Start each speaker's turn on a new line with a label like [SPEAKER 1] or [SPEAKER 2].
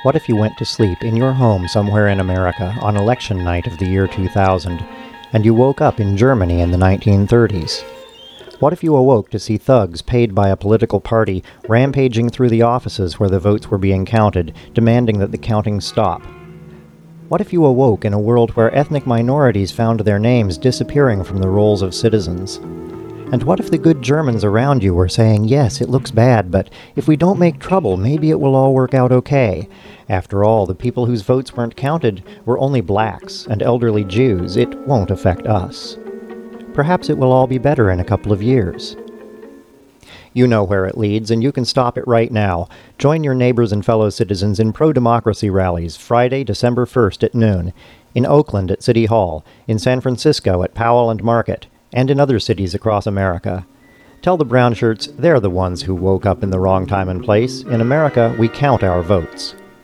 [SPEAKER 1] What if you went to sleep in your home somewhere in America on election night of the year 2000, and you woke up in Germany in the 1930s? What if you awoke to see thugs paid by a political party rampaging through the offices where the votes were being counted, demanding that the counting stop? What if you awoke in a world where ethnic minorities found their names disappearing from the rolls of citizens? And what if the good Germans around you were saying, yes, it looks bad, but if we don't make trouble, maybe it will all work out okay? After all, the people whose votes weren't counted were only blacks and elderly Jews. It won't affect us. Perhaps it will all be better in a couple of years. You know where it leads, and you can stop it right now. Join your neighbors and fellow citizens in pro-democracy rallies Friday, December 1st at noon, in Oakland at City Hall, in San Francisco at Powell and Market, and in other cities across America. Tell the brown shirts they're the ones who woke up in the wrong time and place. In America, we count our votes.